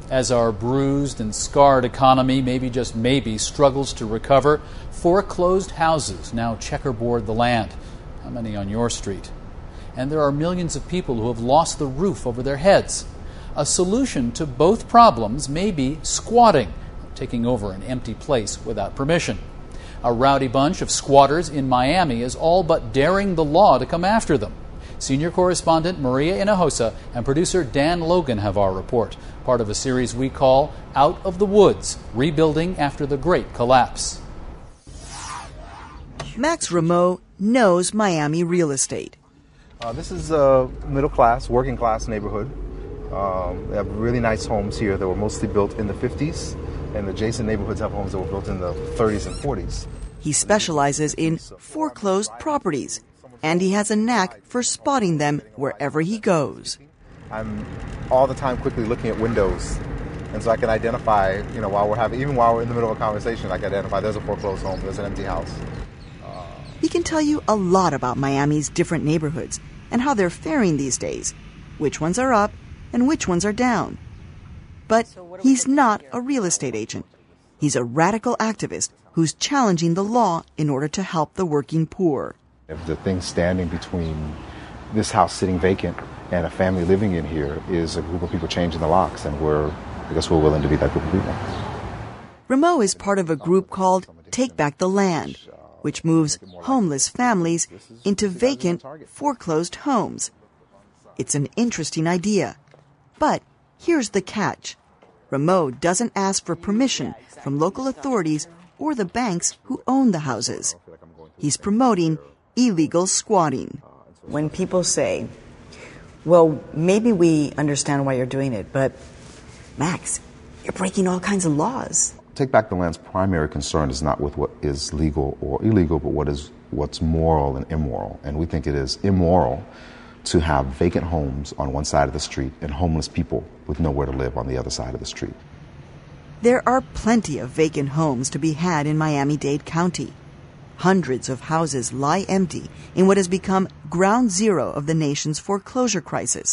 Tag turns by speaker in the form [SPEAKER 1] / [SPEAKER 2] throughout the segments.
[SPEAKER 1] As our bruised and scarred economy maybe just maybe struggles to recover, foreclosed houses now checkerboard the land. How many on your street? And there are millions of people who have lost the roof over their heads. A solution to both problems may be squatting, taking over an empty place without permission. A rowdy bunch of squatters in Miami is all but daring the law to come after them. Senior correspondent Maria Hinojosa and producer Dan Logan have our report, part of a series we call Out of the Woods, Rebuilding After the Great Collapse.
[SPEAKER 2] Max Rameau knows Miami real estate.
[SPEAKER 3] This is a middle-class, working-class neighborhood. They have really nice homes here that were mostly built in the 50s, and adjacent neighborhoods have homes that were built in the 30s and 40s.
[SPEAKER 2] He specializes in foreclosed properties, and he has a knack for spotting them wherever he goes.
[SPEAKER 3] I'm all the time quickly looking at windows, and so I can identify, while we're in the middle of a conversation, I can identify there's a foreclosed home, there's an empty house.
[SPEAKER 2] He can tell you a lot about Miami's different neighborhoods and how they're faring these days, which ones are up and which ones are down. But he's not a real estate agent. He's a radical activist who's challenging the law in order to help the working poor.
[SPEAKER 3] If the thing standing between this house sitting vacant and a family living in here is a group of people changing the locks, and we're willing to be that group of people.
[SPEAKER 2] Rameau is part of a group called Take Back the Land, which moves homeless families into vacant, foreclosed homes. It's an interesting idea. But here's the catch. Rameau doesn't ask for permission from local authorities or the banks who own the houses. He's promoting illegal squatting.
[SPEAKER 4] When people say, well, maybe we understand why you're doing it, but Max, you're breaking all kinds of laws.
[SPEAKER 3] Take Back the Land's primary concern is not with what is legal or illegal, but what's moral and immoral. And we think it is immoral to have vacant homes on one side of the street and homeless people with nowhere to live on the other side of the street.
[SPEAKER 2] There are plenty of vacant homes to be had in Miami-Dade County. Hundreds of houses lie empty in what has become ground zero of the nation's foreclosure crisis.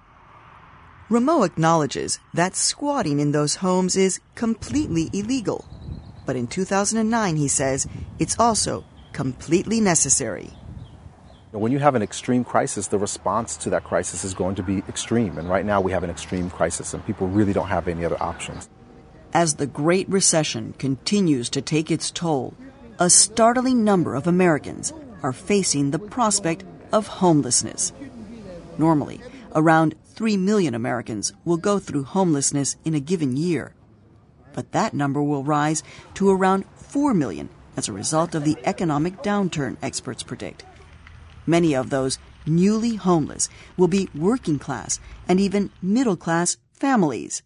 [SPEAKER 2] Rameau acknowledges that squatting in those homes is completely illegal. But in 2009, he says, it's also completely necessary.
[SPEAKER 3] When you have an extreme crisis, the response to that crisis is going to be extreme. And right now we have an extreme crisis, and people really don't have any other options.
[SPEAKER 2] As the Great Recession continues to take its toll, a startling number of Americans are facing the prospect of homelessness. Normally, around 3 million Americans will go through homelessness in a given year. But that number will rise to around 4 million as a result of the economic downturn, experts predict. Many of those newly homeless will be working class and even middle class families.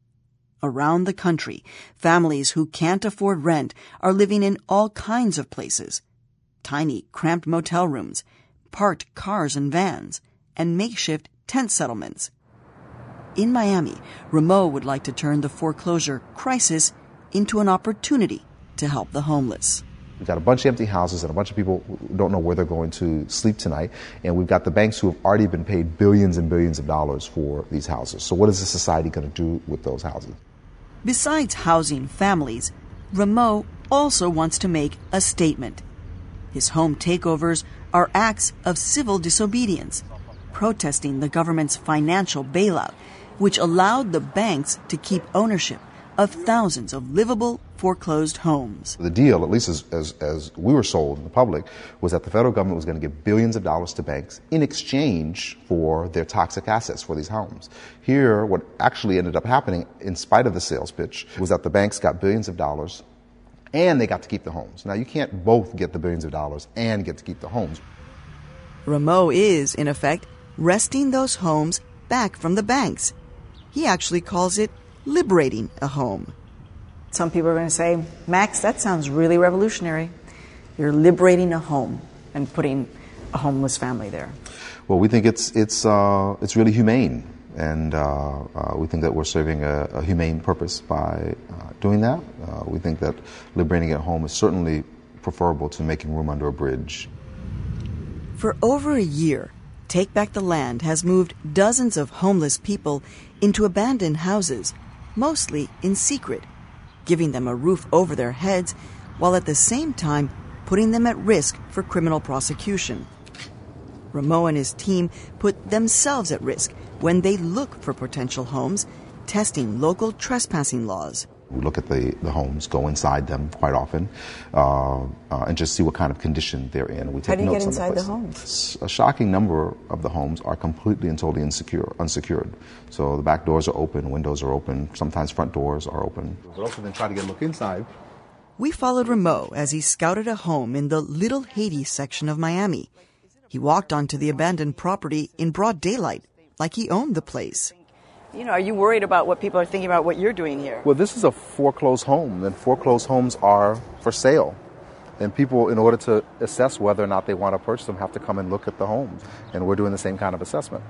[SPEAKER 2] Around the country, families who can't afford rent are living in all kinds of places. Tiny, cramped motel rooms, parked cars and vans, and makeshift tent settlements. In Miami, Rameau would like to turn the foreclosure crisis into an opportunity to help the homeless.
[SPEAKER 3] We've got a bunch of empty houses and a bunch of people who don't know where they're going to sleep tonight. And we've got the banks who have already been paid billions and billions of dollars for these houses. So what is the society going to do with those houses?
[SPEAKER 2] Besides housing families, Rameau also wants to make a statement. His home takeovers are acts of civil disobedience, protesting the government's financial bailout, which allowed the banks to keep ownership of thousands of livable foreclosed homes.
[SPEAKER 3] The deal, at least as we were sold in the public, was that the federal government was going to give billions of dollars to banks in exchange for their toxic assets for these homes. Here, what actually ended up happening, in spite of the sales pitch, was that the banks got billions of dollars and they got to keep the homes. Now, you can't both get the billions of dollars and get to keep the homes.
[SPEAKER 2] Rameau is, in effect, wresting those homes back from the banks. He actually calls it liberating a home.
[SPEAKER 4] Some people are going to say, Max, that sounds really revolutionary. You're liberating a home and putting a homeless family there.
[SPEAKER 3] Well, we think it's really humane, and we think that we're serving a humane purpose by doing that. We think that liberating a home is certainly preferable to making room under a bridge.
[SPEAKER 2] For over a year, Take Back the Land has moved dozens of homeless people into abandoned houses, mostly in secret, giving them a roof over their heads while at the same time putting them at risk for criminal prosecution. Rameau and his team put themselves at risk when they look for potential homes, testing local trespassing laws.
[SPEAKER 3] We look at the homes, go inside them quite often, and just see what kind of condition they're in. We take
[SPEAKER 4] How do you
[SPEAKER 3] notes
[SPEAKER 4] get inside
[SPEAKER 3] on
[SPEAKER 4] the
[SPEAKER 3] place.
[SPEAKER 4] homes?
[SPEAKER 3] A shocking number of the homes are completely and totally unsecured. So the back doors are open, windows are open, sometimes front doors are open. But also then try to get a look inside.
[SPEAKER 2] We followed Rameau as he scouted a home in the Little Haiti section of Miami. He walked onto the abandoned property in broad daylight, like he owned the place.
[SPEAKER 4] You know, are you worried about what people are thinking about what you're doing here?
[SPEAKER 3] Well, this is a foreclosed home, and foreclosed homes are for sale. And people, in order to assess whether or not they want to purchase them, have to come and look at the homes. And we're doing the same kind of assessment.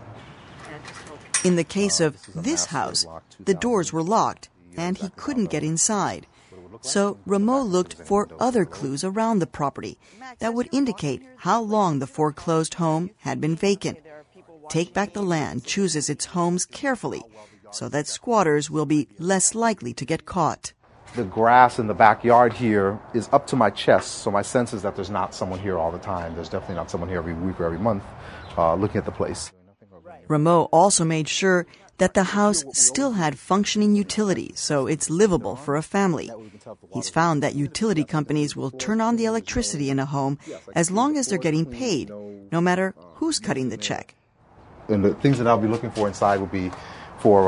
[SPEAKER 2] In the case of this house, the doors were locked, and he couldn't get inside. So Rameau looked for other clues around the property that would indicate how long the foreclosed home had been vacant. Take Back the Land chooses its homes carefully so that squatters will be less likely to get caught.
[SPEAKER 3] The grass in the backyard here is up to my chest, so my sense is that there's not someone here all the time. There's definitely not someone here every week or every month looking at the place.
[SPEAKER 2] Rameau also made sure that the house still had functioning utilities, so it's livable for a family. He's found that utility companies will turn on the electricity in a home as long as they're getting paid, no matter who's cutting the check.
[SPEAKER 3] And the things that I'll be looking for inside will be for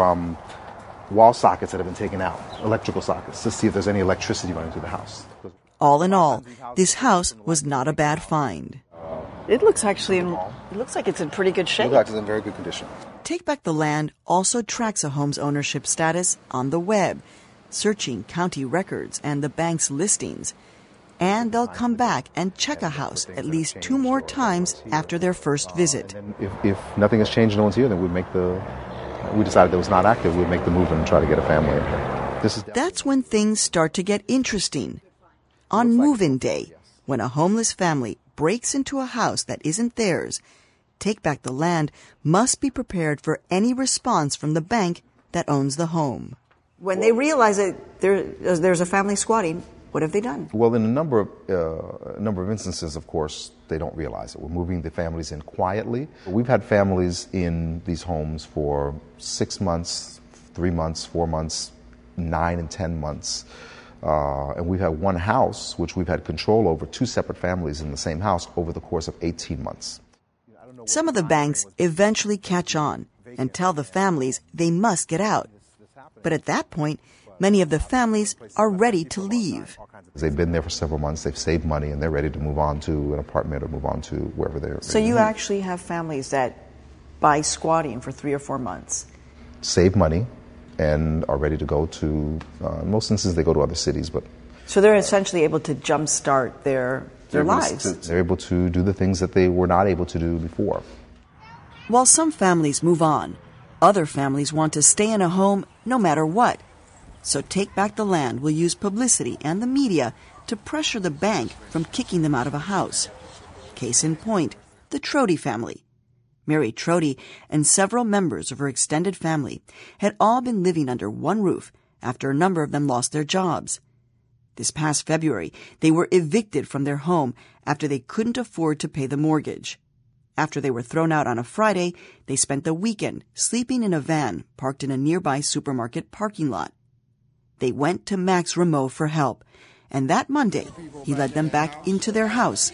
[SPEAKER 3] wall sockets that have been taken out, electrical sockets, to see if there's any electricity running through the house.
[SPEAKER 2] All in all, this house was not a bad find.
[SPEAKER 4] It looks like it's in pretty good shape.
[SPEAKER 3] It looks like it's in very good condition.
[SPEAKER 2] Take Back the Land also tracks a home's ownership status on the web, searching county records and the bank's listings. And they'll come back and check a house at least 2 more times after their first visit.
[SPEAKER 3] If nothing has changed, no one's here, then we decided that it was not active, we'd make the move and try to get a family in here.
[SPEAKER 2] That's when things start to get interesting. On move-in day, when a homeless family breaks into a house that isn't theirs, Take Back the Land must be prepared for any response from the bank that owns the home.
[SPEAKER 4] When they realize that there's a family squatting, what have they done?
[SPEAKER 3] Well, in a number of instances, of course, they don't realize it. We're moving the families in quietly. We've had families in these homes for 6 months, 3 months, 4 months, 9 and 10 months. And we've had one house, which we've had control over, 2 separate families in the same house over the course of 18 months.
[SPEAKER 2] Some of the banks eventually catch on and tell the families they must get out. But at that point, many of the families are ready to leave.
[SPEAKER 3] They've been there for several months, they've saved money, and they're ready to move on to an apartment or move on to wherever they're.
[SPEAKER 4] So you actually have families that, by squatting for 3 or 4 months,
[SPEAKER 3] save money and are ready to go to, in most instances they go to other cities, but.
[SPEAKER 4] So they're essentially able to jumpstart their lives.
[SPEAKER 3] They're able to do the things that they were not able to do before.
[SPEAKER 2] While some families move on, other families want to stay in a home no matter what. So Take Back the Land will use publicity and the media to pressure the bank from kicking them out of a house. Case in point, the Trody family. Mary Trody and several members of her extended family had all been living under one roof after a number of them lost their jobs. This past February, they were evicted from their home after they couldn't afford to pay the mortgage. After they were thrown out on a Friday, they spent the weekend sleeping in a van parked in a nearby supermarket parking lot. They went to Max Rameau for help, and that Monday, he led them back into their house.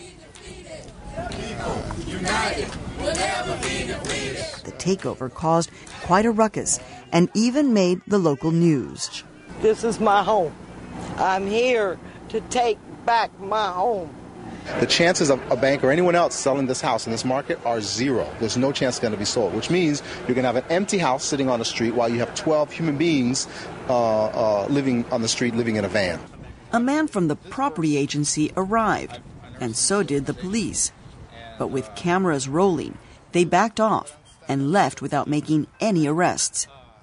[SPEAKER 2] The takeover caused quite a ruckus and even made the local news.
[SPEAKER 5] This is my home. I'm here to take back my home.
[SPEAKER 3] The chances of a bank or anyone else selling this house in this market are 0. There's no chance it's going to be sold, which means you're going to have an empty house sitting on the street while you have 12 human beings living on the street, living in a van.
[SPEAKER 2] A man from the property agency arrived, and so did the police. But with cameras rolling, they backed off and left without making any arrests.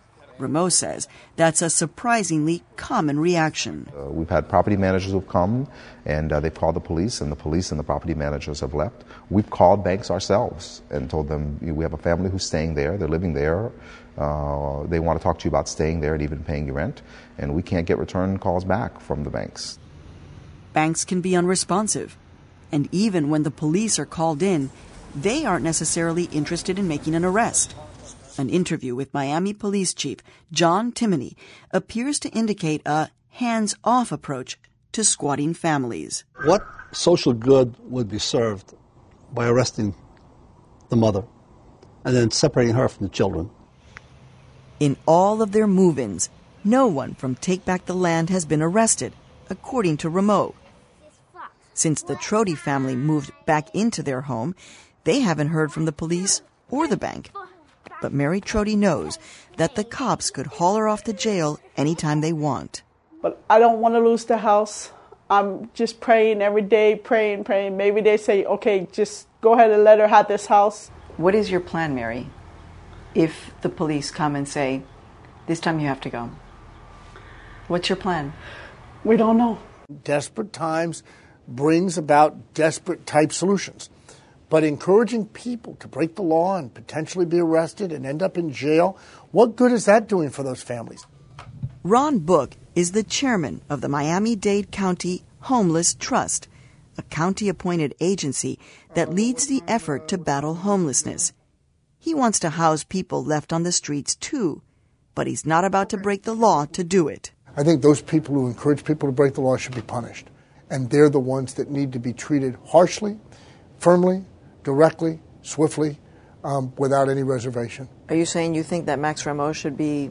[SPEAKER 2] Rameau says that's a surprisingly common reaction.
[SPEAKER 3] We've had property managers who've come and they've called the police and the property managers have left. We've called banks ourselves and told them, we have a family who's staying there, they're living there, they want to talk to you about staying there and even paying you rent, and we can't get return calls back from the banks.
[SPEAKER 2] Banks can be unresponsive, and even when the police are called in, they aren't necessarily interested in making an arrest. An interview with Miami Police Chief John Timoney appears to indicate a hands-off approach to squatting families.
[SPEAKER 6] What social good would be served by arresting the mother and then separating her from the children?
[SPEAKER 2] In all of their move-ins, no one from Take Back the Land has been arrested, according to Rameau. Since the Trody family moved back into their home, they haven't heard from the police or the bank. But Mary Trody knows that the cops could haul her off to jail anytime they want.
[SPEAKER 7] But I don't want to lose the house. I'm just praying every day, praying. Maybe they say, okay, just go ahead and let her have this house.
[SPEAKER 4] What is your plan, Mary, if the police come and say, this time you have to go? What's your plan?
[SPEAKER 7] We don't know.
[SPEAKER 8] Desperate times brings about desperate type solutions. But encouraging people to break the law and potentially be arrested and end up in jail, what good is that doing for those families?
[SPEAKER 2] Ron Book is the chairman of the Miami-Dade County Homeless Trust, a county-appointed agency that leads the effort to battle homelessness. He wants to house people left on the streets too, but he's not about to break the law to do it.
[SPEAKER 8] I think those people who encourage people to break the law should be punished. And they're the ones that need to be treated harshly, firmly, directly, swiftly, without any reservation.
[SPEAKER 4] Are you saying you think that Max Rameau should be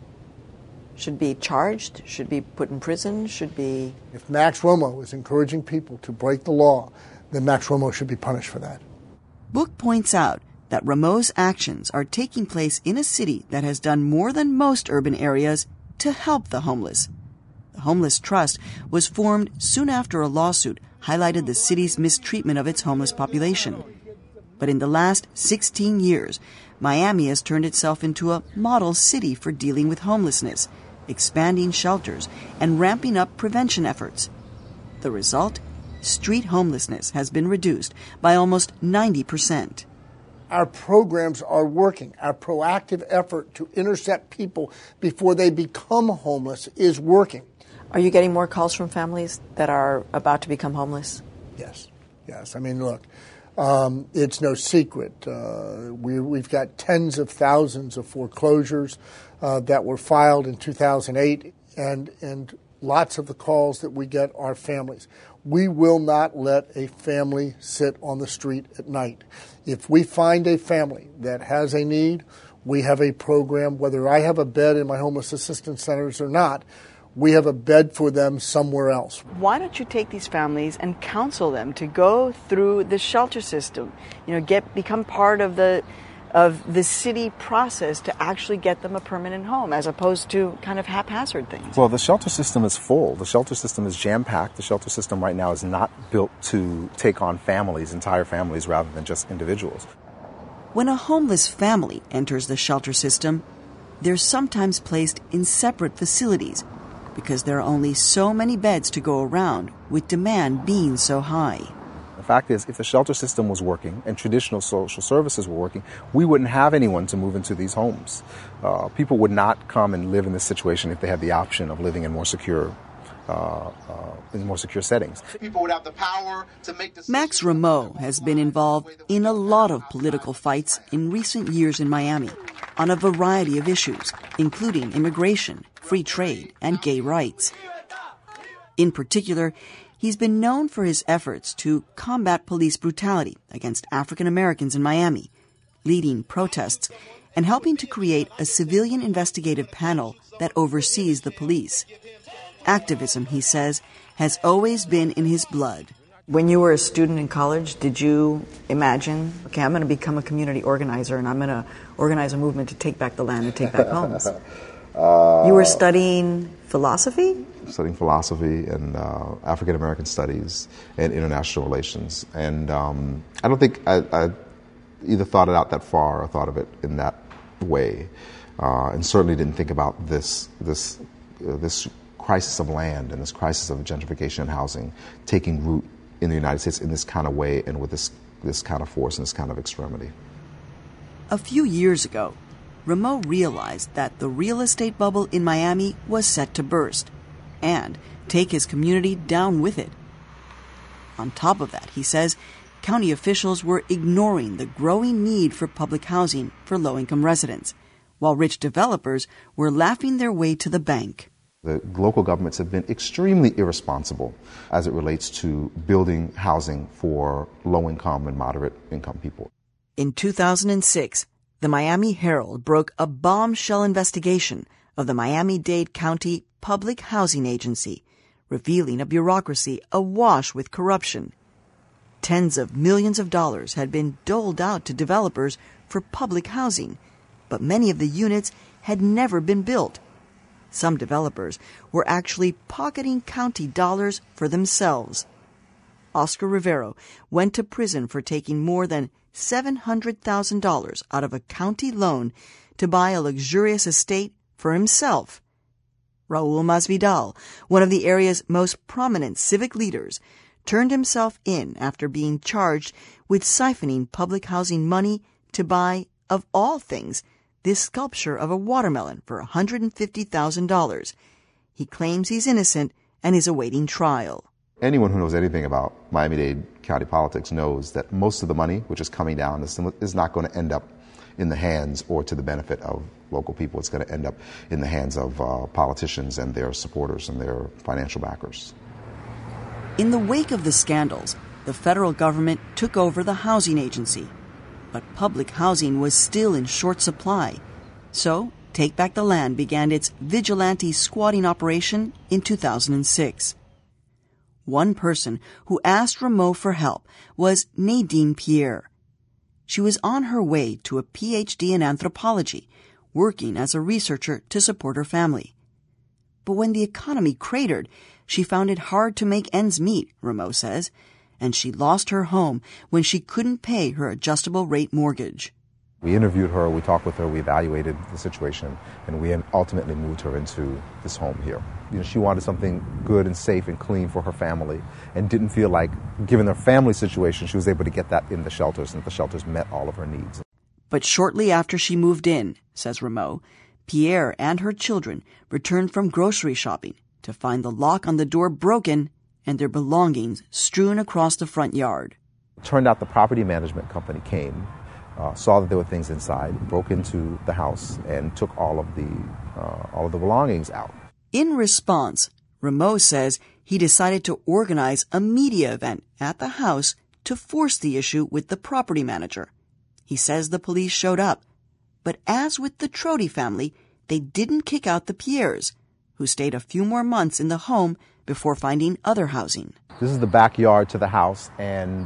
[SPEAKER 4] charged, should be put in prison, should be...
[SPEAKER 8] If Max Rameau is encouraging people to break the law, then Max Rameau should be punished for that.
[SPEAKER 2] Book points out that Rameau's actions are taking place in a city that has done more than most urban areas to help the homeless. The Homeless Trust was formed soon after a lawsuit highlighted the city's mistreatment of its homeless population. But in the last 16 years, Miami has turned itself into a model city for dealing with homelessness, expanding shelters, and ramping up prevention efforts. The result? Street homelessness has been reduced by almost 90%.
[SPEAKER 8] Our programs are working. Our proactive effort to intercept people before they become homeless is working.
[SPEAKER 4] Are you getting more calls from families that are about to become homeless?
[SPEAKER 8] Yes. I mean, look, it's no secret. We've got tens of thousands of foreclosures that were filed in 2008, and lots of the calls that we get are families. We will not let a family sit on the street at night. If we find a family that has a need, we have a program, whether I have a bed in my homeless assistance centers or not, we have a bed for them somewhere else.
[SPEAKER 4] Why don't you take these families and counsel them to go through the shelter system? Become part of the city process to actually get them a permanent home, as opposed to kind of haphazard things.
[SPEAKER 9] Well, the shelter system is full. The shelter system is jam-packed. The shelter system right now is not built to take on families, entire families, rather than just individuals.
[SPEAKER 2] When a homeless family enters the shelter system, they're sometimes placed in separate facilities because there are only so many beds to go around, with demand being so high.
[SPEAKER 9] The fact is, if the shelter system was working and traditional social services were working, we wouldn't have anyone to move into these homes. People would not come and live in this situation if they had the option of living in more secure settings.
[SPEAKER 10] People would have the power to make decisions.
[SPEAKER 2] Max Rameau has been involved in a lot of political fights in recent years in Miami on a variety of issues, including immigration, free trade, and gay rights. In particular, he's been known for his efforts to combat police brutality against African Americans in Miami, leading protests, and helping to create a civilian investigative panel that oversees the police. Activism, he says, has always been in his blood.
[SPEAKER 4] When you were a student in college, did you imagine, okay, I'm going to become a community organizer and I'm going to organize a movement to take back the land and take back homes? You were studying philosophy?
[SPEAKER 3] Studying philosophy and African American studies and international relations. And I don't think I either thought it out that far or thought of it in that way. and certainly didn't think about this crisis of land and this crisis of gentrification and housing taking root in the United States in this kind of way and with this kind of force and this kind of extremity.
[SPEAKER 2] A few years ago, Rameau realized that the real estate bubble in Miami was set to burst and take his community down with it. On top of that, he says, county officials were ignoring the growing need for public housing for low-income residents, while rich developers were laughing their way to the bank.
[SPEAKER 3] The local governments have been extremely irresponsible as it relates to building housing for low-income and moderate-income people.
[SPEAKER 2] In 2006, the Miami Herald broke a bombshell investigation of the Miami-Dade County Public Housing Agency, revealing a bureaucracy awash with corruption. Tens of millions of dollars had been doled out to developers for public housing, but many of the units had never been built. Some developers were actually pocketing county dollars for themselves. Oscar Rivero went to prison for taking more than $700,000 out of a county loan to buy a luxurious estate for himself. Raul Masvidal, one of the area's most prominent civic leaders, turned himself in after being charged with siphoning public housing money to buy, of all things, this sculpture of a watermelon for $150,000. He claims he's innocent and is awaiting trial.
[SPEAKER 3] Anyone who knows anything about Miami-Dade County politics knows that most of the money which is coming down is not going to end up in the hands or to the benefit of local people. It's going to end up in the hands of politicians and their supporters and their financial backers.
[SPEAKER 2] In the wake of the scandals, the federal government took over the housing agency. But public housing was still in short supply. So, Take Back the Land began its vigilante squatting operation in 2006. One person who asked Rameau for help was Nadine Pierre. She was on her way to a PhD in anthropology, working as a researcher to support her family. But when the economy cratered, she found it hard to make ends meet, Rameau says, and she lost her home when she couldn't pay her adjustable-rate mortgage.
[SPEAKER 9] We interviewed her, we talked with her, we evaluated the situation, and we ultimately moved her into this home here. She wanted something good and safe and clean for her family and didn't feel like, given her family situation, she was able to get that in the shelters, and the shelters met all of her needs.
[SPEAKER 2] But shortly after she moved in, says Rameau, Pierre and her children returned from grocery shopping to find the lock on the door broken and their belongings strewn across the front yard.
[SPEAKER 9] It turned out the property management company came, saw that there were things inside, broke into the house, and took all of the belongings out.
[SPEAKER 2] In response, Rameau says he decided to organize a media event at the house to force the issue with the property manager. He says the police showed up, but as with the Trody family, they didn't kick out the Pierres, who stayed a few more months in the home before finding other housing.
[SPEAKER 9] This is the backyard to the house, and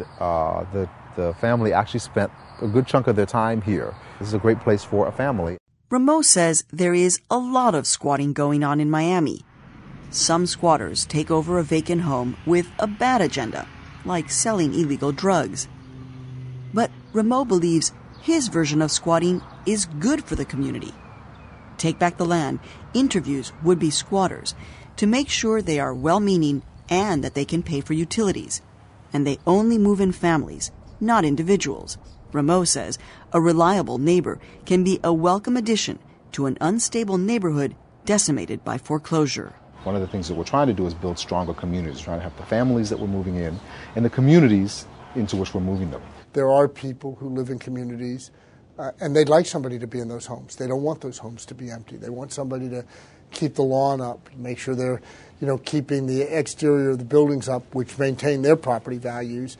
[SPEAKER 9] the family actually spent a good chunk of their time here. This is a great place for a family.
[SPEAKER 2] Rameau says there is a lot of squatting going on in Miami. Some squatters take over a vacant home with a bad agenda, like selling illegal drugs. But Rameau believes his version of squatting is good for the community. Take Back the Land interviews would-be squatters to make sure they are well-meaning and that they can pay for utilities. And they only move in families, not individuals. Rameau says a reliable neighbor can be a welcome addition to an unstable neighborhood decimated by foreclosure.
[SPEAKER 9] One of the things that we're trying to do is build stronger communities, trying to have the families that we're moving in and the communities into which we're moving them.
[SPEAKER 8] There are people who live in communities and they'd like somebody to be in those homes. They don't want those homes to be empty. They want somebody to keep the lawn up, make sure they're, keeping the exterior of the buildings up, which maintain their property values.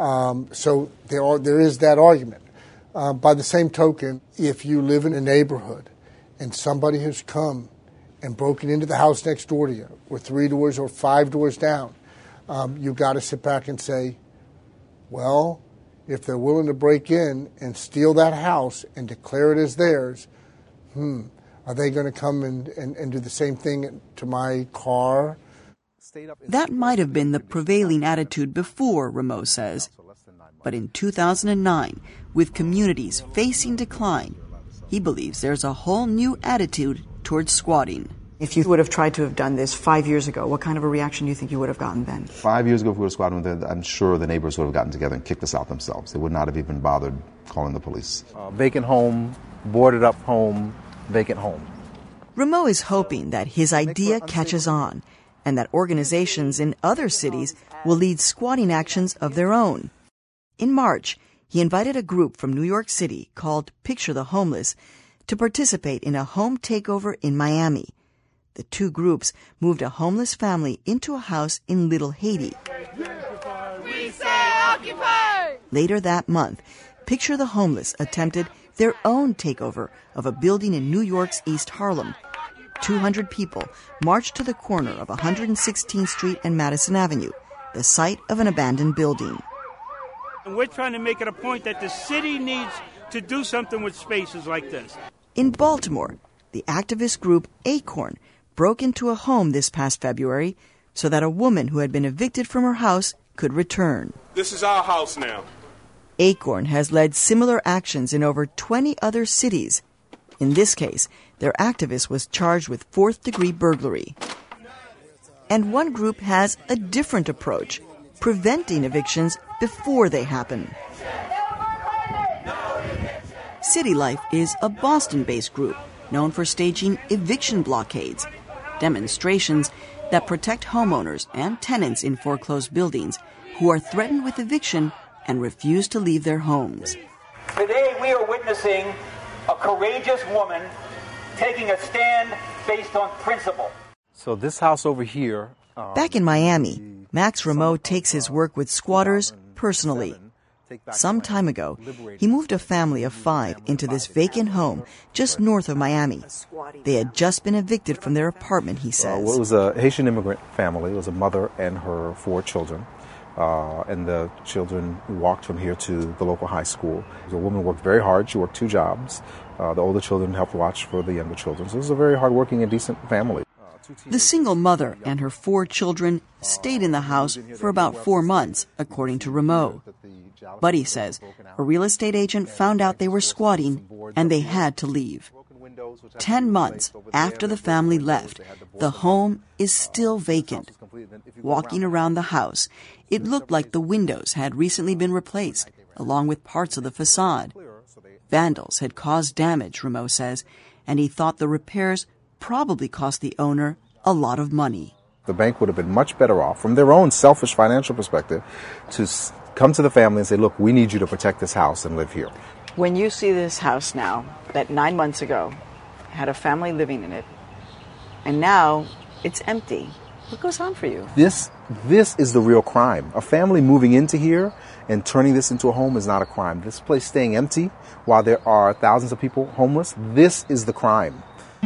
[SPEAKER 8] So there is that argument. By the same token, if you live in a neighborhood and somebody has come and broken into the house next door to you, or 3 doors or 5 doors down, you've got to sit back and say, well, if they're willing to break in and steal that house and declare it as theirs, are they going to come and do the same thing to my car?
[SPEAKER 2] That might have been the prevailing attitude before, Rameau says. But in 2009, with communities facing decline, he believes there's a whole new attitude towards squatting.
[SPEAKER 4] If you would have tried to have done this 5 years ago, what kind of a reaction do you think you would have gotten then?
[SPEAKER 3] 5 years ago, if we were squatting with it, I'm sure the neighbors would have gotten together and kicked us out themselves. They would not have even bothered calling the police.
[SPEAKER 9] Vacant home, boarded up home, vacant home.
[SPEAKER 2] Rameau is hoping that his idea catches on and that organizations in other cities will lead squatting actions of their own. In March, he invited a group from New York City called Picture the Homeless to participate in a home takeover in Miami. The two groups moved a homeless family into a house in Little Haiti.
[SPEAKER 11] We say occupy!
[SPEAKER 2] Later that month, Picture the Homeless attempted their own takeover of a building in New York's East Harlem. 200 people marched to the corner of 116th Street and Madison Avenue, the site of an abandoned building.
[SPEAKER 12] And we're trying to make it a point that the city needs to do something with spaces like this.
[SPEAKER 2] In Baltimore, the activist group Acorn broke into a home this past February so that a woman who had been evicted from her house could return.
[SPEAKER 13] This is our house now.
[SPEAKER 2] Acorn has led similar actions in over 20 other cities. In this case, their activist was charged with fourth-degree burglary. And one group has a different approach, preventing evictions before they happen. City Life is a Boston-based group known for staging eviction blockades, demonstrations that protect homeowners and tenants in foreclosed buildings who are threatened with eviction and refuse to leave their homes.
[SPEAKER 14] Today we are witnessing a courageous woman taking a stand based on principle.
[SPEAKER 9] So this house over here...
[SPEAKER 2] Back in Miami, Max Rameau takes his work with squatters personally. Some time ago, he moved a family of 5 into this vacant home just north of Miami. They had just been evicted from their apartment, he says.
[SPEAKER 9] It was a Haitian immigrant family. It was a mother and her 4 children. And the children walked from here to the local high school. The woman worked very hard. She worked 2 jobs. The older children helped watch for the younger children. So it was a very hardworking and decent family.
[SPEAKER 2] The single mother and her 4 children stayed in the house for about 4 months, according to Rameau. Buddy says a real estate agent found out they were squatting and they had to leave. 10 months after the family left, the home is still vacant. Walking around the house, it looked like the windows had recently been replaced, along with parts of the facade. Vandals had caused damage, Rameau says, and he thought the repairs probably cost the owner a lot of money.
[SPEAKER 9] The bank would have been much better off, from their own selfish financial perspective, to come to the family and say, look, we need you to protect this house and live here.
[SPEAKER 4] When you see this house now, that 9 months ago had a family living in it, and now it's empty, what goes on for you?
[SPEAKER 9] This is the real crime. A family moving into here and turning this into a home is not a crime. This place staying empty while there are thousands of people homeless, this is the crime.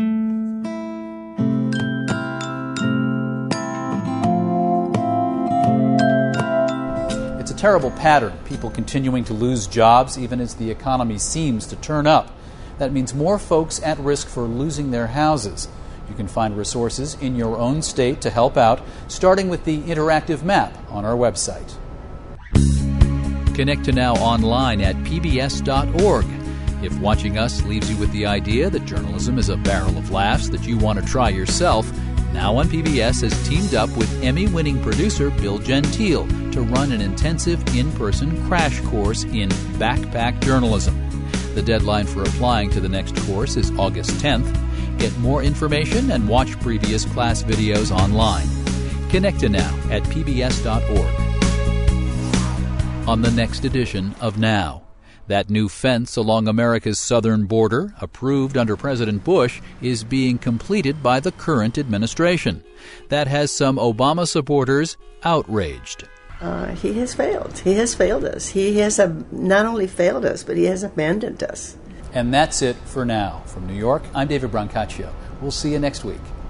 [SPEAKER 1] It's a terrible pattern, people continuing to lose jobs even as the economy seems to turn up. That means more folks at risk for losing their houses. You can find resources in your own state to help out, starting with the interactive map on our website. Connect to Now online at pbs.org. If watching us leaves you with the idea that journalism is a barrel of laughs that you want to try yourself, Now on PBS has teamed up with Emmy-winning producer Bill Gentile to run an intensive in-person crash course in backpack journalism. The deadline for applying to the next course is August 10th. Get more information and watch previous class videos online. Connect to Now at pbs.org. On the next edition of Now, that new fence along America's southern border, approved under President Bush, is being completed by the current administration. That has some Obama supporters outraged.
[SPEAKER 15] He has failed. He has failed us. He has not only failed us, but he has abandoned us.
[SPEAKER 1] And that's it for now. From New York, I'm David Brancaccio. We'll see you next week.